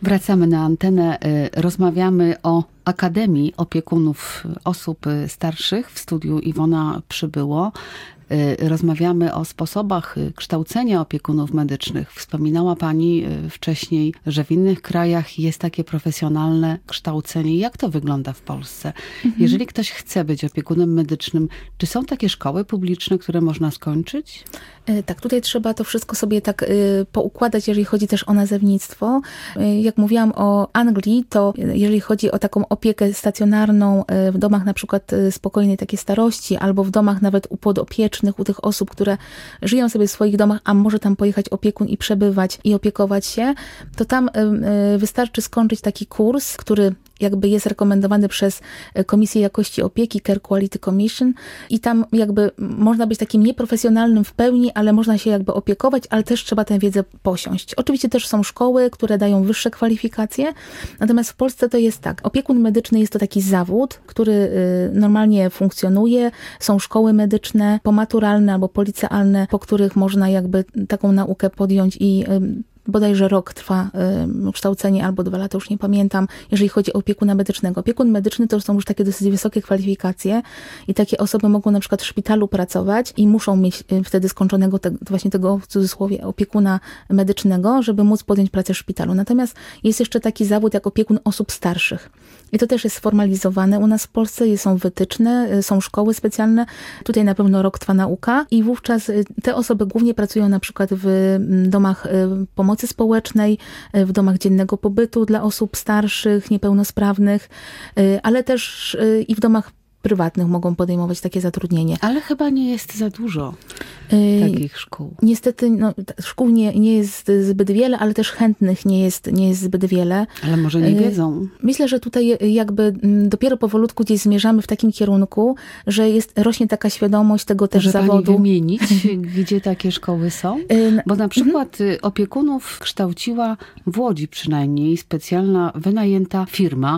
Wracamy na antenę. Rozmawiamy o Akademii Opiekunów Osób Starszych. W studiu Iwona Przybyło. Rozmawiamy o sposobach kształcenia opiekunów medycznych. Wspominała Pani wcześniej, że w innych krajach jest takie profesjonalne kształcenie. Jak to wygląda w Polsce? Jeżeli ktoś chce być opiekunem medycznym, czy są takie szkoły publiczne, które można skończyć? Tak, tutaj trzeba to wszystko sobie tak poukładać, jeżeli chodzi też o nazewnictwo. Jak mówiłam o Anglii, to jeżeli chodzi o taką opiekę stacjonarną w domach na przykład spokojnej takiej starości, albo w domach nawet podopiecznych, u tych osób, które żyją sobie w swoich domach, a może tam pojechać opiekun i przebywać i opiekować się, to tam wystarczy skończyć taki kurs, który jakby jest rekomendowany przez Komisję Jakości Opieki, Care Quality Commission, i tam jakby można być takim nieprofesjonalnym w pełni, ale można się jakby opiekować, ale też trzeba tę wiedzę posiąść. Oczywiście też są szkoły, które dają wyższe kwalifikacje, natomiast w Polsce to jest tak. Opiekun medyczny jest to taki zawód, który normalnie funkcjonuje. Są szkoły medyczne pomaturalne albo policealne, po których można jakby taką naukę podjąć i bodajże rok trwa kształcenie, albo 2 lata, już nie pamiętam, jeżeli chodzi o opiekuna medycznego. Opiekun medyczny to już są już takie dosyć wysokie kwalifikacje i takie osoby mogą na przykład w szpitalu pracować i muszą mieć wtedy skończonego właśnie tego, w cudzysłowie, opiekuna medycznego, żeby móc podjąć pracę w szpitalu. Natomiast jest jeszcze taki zawód jak opiekun osób starszych. I to też jest sformalizowane u nas w Polsce, są wytyczne, są szkoły specjalne. Tutaj na pewno rok trwa nauka i wówczas te osoby głównie pracują na przykład w domach pomocy społecznej, w domach dziennego pobytu dla osób starszych, niepełnosprawnych, ale też i w domach prywatnych mogą podejmować takie zatrudnienie. Ale chyba nie jest za dużo takich szkół. Niestety szkół nie jest zbyt wiele, ale też chętnych nie jest zbyt wiele. Ale może nie wiedzą. Myślę, że tutaj jakby dopiero powolutku gdzieś zmierzamy w takim kierunku, że rośnie taka świadomość tego też zawodu. Może Pani wymienić, gdzie takie szkoły są? Bo na przykład opiekunów kształciła w Łodzi przynajmniej specjalna, wynajęta firma,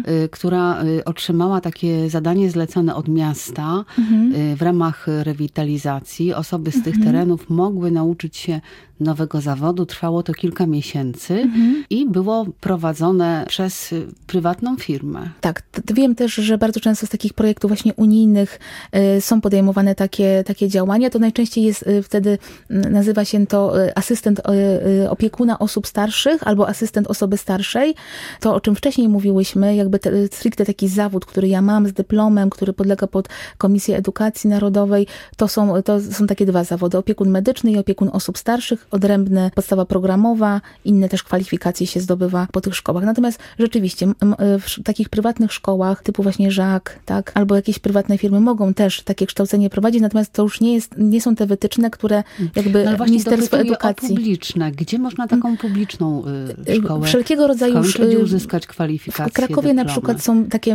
która otrzymała takie zadanie zlecone od miasta w ramach rewitalizacji. Osoby z tych terenów mogły nauczyć się nowego zawodu. Trwało to kilka miesięcy i było prowadzone przez prywatną firmę. Tak, wiem też, że bardzo często z takich projektów właśnie unijnych są podejmowane takie działania. To najczęściej jest wtedy, nazywa się to asystent opiekuna osób starszych albo asystent osoby starszej. To, o czym wcześniej mówiłyśmy, jakby stricte taki zawód, który ja mam z dyplomem, który podlega pod Komisję Edukacji Narodowej, to są takie 2 zawody. Opiekun medyczny i opiekun osób starszych. Odrębne podstawa programowa, inne też kwalifikacje się zdobywa po tych szkołach. Natomiast rzeczywiście w takich prywatnych szkołach typu właśnie Żak, tak, albo jakieś prywatne firmy mogą też takie kształcenie prowadzić, natomiast to już nie są te wytyczne, które jakby Ministerstwo Edukacji. O publiczne. Gdzie można taką publiczną szkołę wszelkiego rodzaju skończyć i uzyskać kwalifikacje, w Krakowie dyplomy? na przykład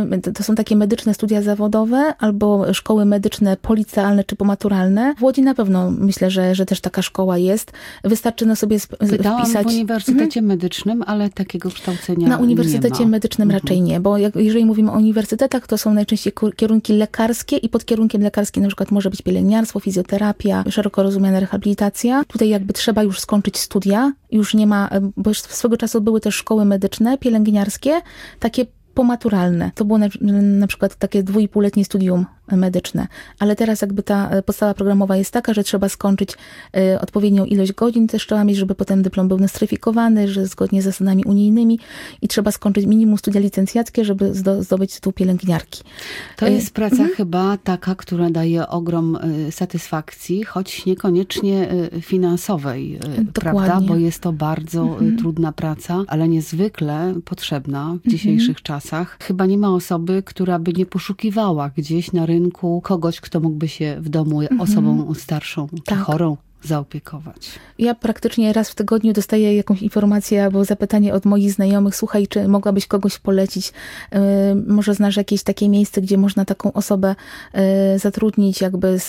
są takie medyczne studia zawodowe albo szkoły medyczne policealne czy pomaturalne. W Łodzi na pewno myślę, że też taka szkoła jest. Wystarczy sobie wpisać. W Uniwersytecie Medycznym, ale takiego kształcenia na Uniwersytecie nie ma. Medycznym raczej nie, bo jeżeli mówimy o uniwersytetach, to są najczęściej kierunki lekarskie i pod kierunkiem lekarskim na przykład może być pielęgniarstwo, fizjoterapia, szeroko rozumiana rehabilitacja. Tutaj jakby trzeba już skończyć studia, już nie ma, bo już swego czasu były też szkoły medyczne, pielęgniarskie, takie pomaturalne. To było na przykład takie 2,5-letnie studium medyczne. Ale teraz jakby ta podstawa programowa jest taka, że trzeba skończyć odpowiednią ilość godzin, też trzeba mieć, żeby potem dyplom był nostryfikowany, że zgodnie z zasadami unijnymi, i trzeba skończyć minimum studia licencjackie, żeby zdobyć tytuł pielęgniarki. To jest praca chyba taka, która daje ogrom satysfakcji, choć niekoniecznie finansowej, prawda? Bo jest to bardzo trudna praca, ale niezwykle potrzebna w dzisiejszych czasach. Chyba nie ma osoby, która by nie poszukiwała gdzieś na rynku kogoś, kto mógłby się w domu osobą starszą czy chorą zaopiekować. Ja praktycznie raz w tygodniu dostaję jakąś informację albo zapytanie od moich znajomych: słuchaj, czy mogłabyś kogoś polecić? Może znasz jakieś takie miejsce, gdzie można taką osobę zatrudnić jakby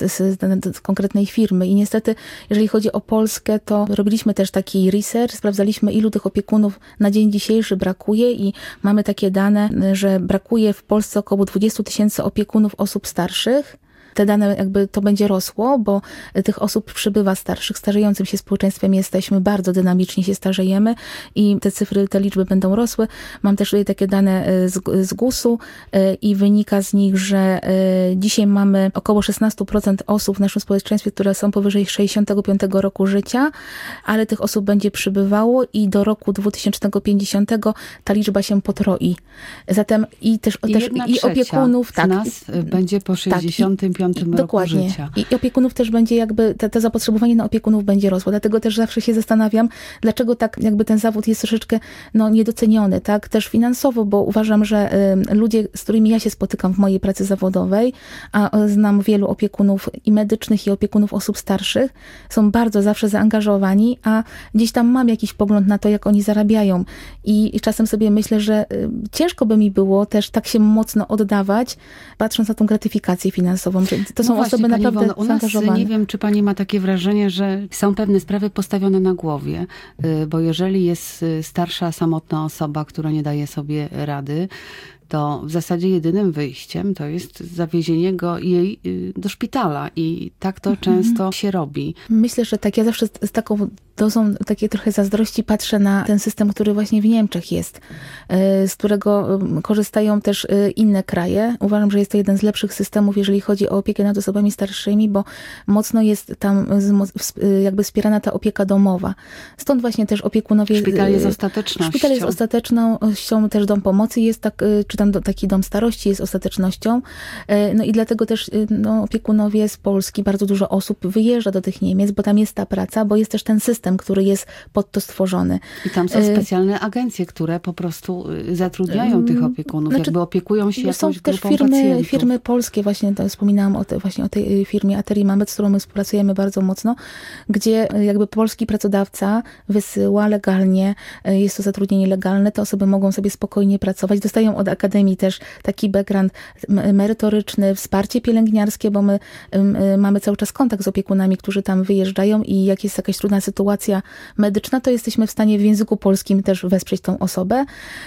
z konkretnej firmy. I niestety, jeżeli chodzi o Polskę, to robiliśmy też taki research, sprawdzaliśmy, ilu tych opiekunów na dzień dzisiejszy brakuje, i mamy takie dane, że brakuje w Polsce około 20 000 opiekunów osób starszych. te dane jakby to będzie rosło, bo tych osób przybywa starszych, starzejącym się społeczeństwem jesteśmy, bardzo dynamicznie się starzejemy i te cyfry, te liczby będą rosły. Mam też tutaj takie dane z GUS-u i wynika z nich, że dzisiaj mamy około 16% osób w naszym społeczeństwie, które są powyżej 65 roku życia, ale tych osób będzie przybywało i do roku 2050 ta liczba się potroi. Zatem i opiekunów, z nas będzie po 65 roku dokładnie. życia. I opiekunów też będzie jakby, to zapotrzebowanie na opiekunów będzie rosło. Dlatego też zawsze się zastanawiam, dlaczego tak jakby ten zawód jest troszeczkę niedoceniony, tak? Też finansowo, bo uważam, że ludzie, z którymi ja się spotykam w mojej pracy zawodowej, a znam wielu opiekunów i medycznych, i opiekunów osób starszych, są bardzo zawsze zaangażowani, a gdzieś tam mam jakiś pogląd na to, jak oni zarabiają. I czasem sobie myślę, że ciężko by mi było też tak się mocno oddawać, patrząc na tą gratyfikację finansową. To są osoby naprawdę zaangażowane. Nie wiem, czy pani ma takie wrażenie, że są pewne sprawy postawione na głowie, bo jeżeli jest starsza, samotna osoba, która nie daje sobie rady, to w zasadzie jedynym wyjściem to jest zawiezienie jej do szpitala i tak to często się robi. Myślę, że tak, ja zawsze z taką dozą takiej trochę zazdrości patrzę na ten system, który właśnie w Niemczech jest, z którego korzystają też inne kraje. Uważam, że jest to jeden z lepszych systemów, jeżeli chodzi o opiekę nad osobami starszymi, bo mocno jest tam jakby wspierana ta opieka domowa. Stąd właśnie też opiekunowie... Szpital jest ostatecznością. Szpital jest ostatecznością, też dom pomocy jest czy tam taki dom starości jest ostatecznością. No i dlatego też opiekunowie z Polski, bardzo dużo osób wyjeżdża do tych Niemiec, bo tam jest ta praca, bo jest też ten system, który jest pod to stworzony. I tam są specjalne agencje, które po prostu zatrudniają tych opiekunów, jakby opiekują się jakąś grupą pacjentów. Są też firmy polskie, właśnie wspominałam o tej firmie Ateri Mamet, z którą my współpracujemy bardzo mocno, gdzie jakby polski pracodawca wysyła legalnie, jest to zatrudnienie legalne, te osoby mogą sobie spokojnie pracować, dostają od Akademii też taki background merytoryczny, wsparcie pielęgniarskie, bo my mamy cały czas kontakt z opiekunami, którzy tam wyjeżdżają i jak jest jakaś trudna sytuacja medyczna, to jesteśmy w stanie w języku polskim też wesprzeć tą osobę.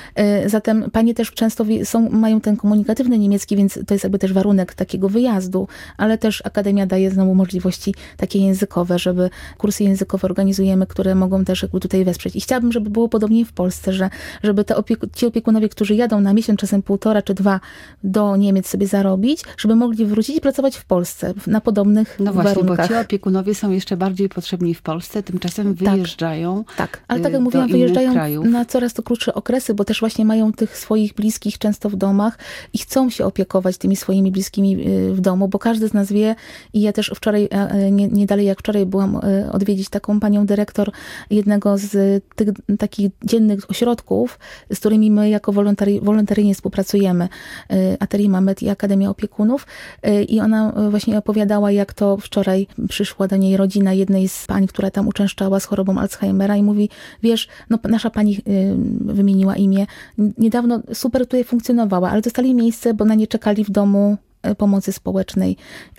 Zatem panie też często mają ten komunikatywny niemiecki, więc to jest jakby też warunek takiego wyjazdu, ale też Akademia daje znowu możliwości takie językowe, żeby kursy językowe organizujemy, które mogą też jakby tutaj wesprzeć. I chciałabym, żeby było podobnie w Polsce, żeby ci opiekunowie, którzy jadą na miesiąc, czasem 1,5 czy 2 do Niemiec sobie zarobić, żeby mogli wrócić i pracować w Polsce na podobnych warunkach. No właśnie, bo ci opiekunowie są jeszcze bardziej potrzebni w Polsce, tymczasem wyjeżdżają ale tak jak mówiłam, wyjeżdżają na coraz to krótsze okresy, bo też właśnie mają tych swoich bliskich często w domach i chcą się opiekować tymi swoimi bliskimi w domu, bo każdy z nas wie i ja też wczoraj, nie dalej jak wczoraj byłam odwiedzić taką panią dyrektor jednego z tych takich dziennych ośrodków, z którymi my jako wolontaryjnie współpracujemy, Atelier Mamet i Akademia Opiekunów i ona właśnie opowiadała, jak to wczoraj przyszła do niej rodzina jednej z pań, która tam uczęszczała z chorobą Alzheimera i mówi, wiesz, nasza pani wymieniła imię, niedawno super tutaj funkcjonowała, ale dostali miejsce, bo na nie czekali w domu pomocy społecznej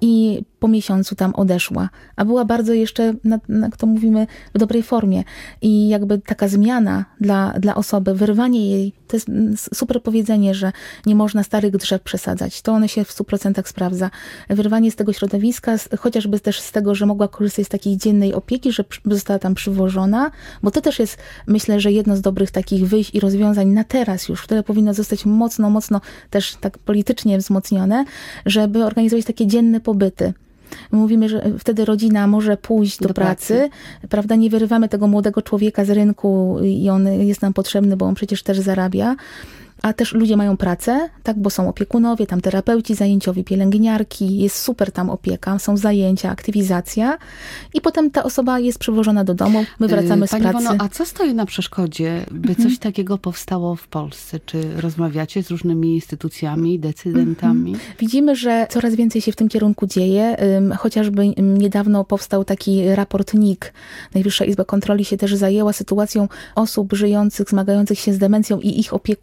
i po miesiącu tam odeszła, a była bardzo jeszcze, jak to mówimy, w dobrej formie i jakby taka zmiana dla osoby, wyrwanie jej, to jest super powiedzenie, że nie można starych drzew przesadzać, to one się w 100% sprawdza. Wyrwanie z tego środowiska, chociażby też z tego, że mogła korzystać z takiej dziennej opieki, że została tam przywożona, bo to też jest, myślę, że jedno z dobrych takich wyjść i rozwiązań na teraz już, które powinno zostać mocno też tak politycznie wzmocnione, żeby organizować takie dzienne pobyty. Mówimy, że wtedy rodzina może pójść do pracy, prawda? Nie wyrywamy tego młodego człowieka z rynku i on jest nam potrzebny, bo on przecież też zarabia. A też ludzie mają pracę, tak, bo są opiekunowie, tam terapeuci zajęciowi, pielęgniarki, jest super tam opieka, są zajęcia, aktywizacja i potem ta osoba jest przywożona do domu, my wracamy z pracy. Pani Iwono, a co stoi na przeszkodzie, by coś takiego powstało w Polsce? Czy rozmawiacie z różnymi instytucjami, decydentami? Widzimy, że coraz więcej się w tym kierunku dzieje. Chociażby niedawno powstał taki raport NIK. Najwyższa Izba Kontroli się też zajęła sytuacją osób żyjących, zmagających się z demencją i ich opiekunów.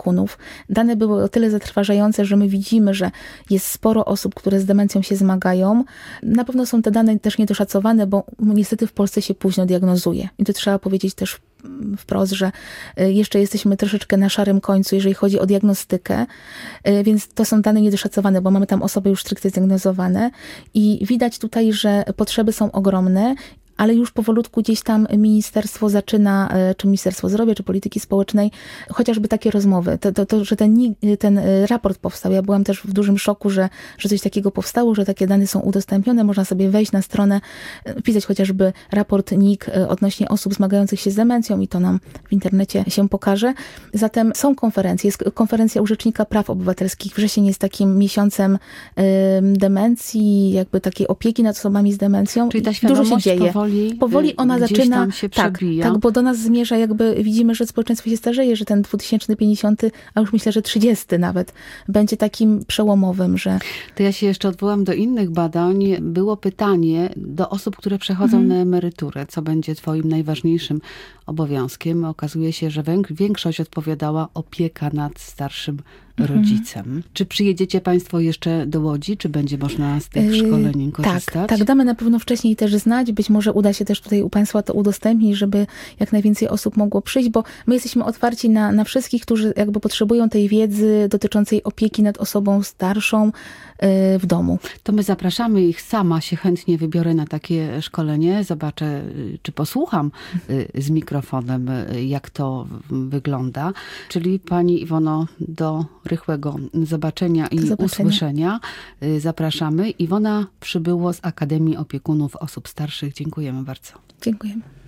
dane były o tyle zatrważające, że my widzimy, że jest sporo osób, które z demencją się zmagają. Na pewno są te dane też niedoszacowane, bo niestety w Polsce się późno diagnozuje. I to trzeba powiedzieć też wprost, że jeszcze jesteśmy troszeczkę na szarym końcu, jeżeli chodzi o diagnostykę, więc to są dane niedoszacowane, bo mamy tam osoby już stricte zdiagnozowane i widać tutaj, że potrzeby są ogromne, ale już powolutku gdzieś tam ministerstwo zaczyna, czy Ministerstwo Zdrowia, czy Polityki Społecznej, chociażby takie rozmowy. Że ten raport powstał. Ja byłam też w dużym szoku, że coś takiego powstało, że takie dane są udostępnione. Można sobie wejść na stronę, wpisać chociażby raport NIK odnośnie osób zmagających się z demencją i to nam w internecie się pokaże. Zatem są konferencje. Jest konferencja u Rzecznika Praw Obywatelskich. Wrzesień jest takim miesiącem demencji, jakby takiej opieki nad osobami z demencją. Czyli ta świadomość dużo się dzieje. Powoli ona zaczyna, tam się przebija. Tak, bo do nas zmierza, jakby widzimy, że społeczeństwo się starzeje, że ten 2050, a już myślę, że 30 nawet, będzie takim przełomowym, że... To ja się jeszcze odwołam do innych badań. Było pytanie do osób, które przechodzą na emeryturę. Co będzie twoim najważniejszym obowiązkiem? Okazuje się, że większość odpowiadała opieka nad starszym rodzicem. Czy przyjedziecie państwo jeszcze do Łodzi? Czy będzie można z tych szkoleń korzystać? Tak, damy na pewno wcześniej też znać. Być może uda się też tutaj u państwa to udostępnić, żeby jak najwięcej osób mogło przyjść, bo my jesteśmy otwarci na wszystkich, którzy jakby potrzebują tej wiedzy dotyczącej opieki nad osobą starszą w domu. To my zapraszamy ich. Sama się chętnie wybiorę na takie szkolenie. Zobaczę, czy posłucham z mikrofonem, jak to wygląda. Czyli pani Iwono, do rychłego zobaczenia i usłyszenia. Zapraszamy. Iwona Przybyło z Akademii Opiekunów Osób Starszych. Dziękujemy bardzo. Dziękujemy.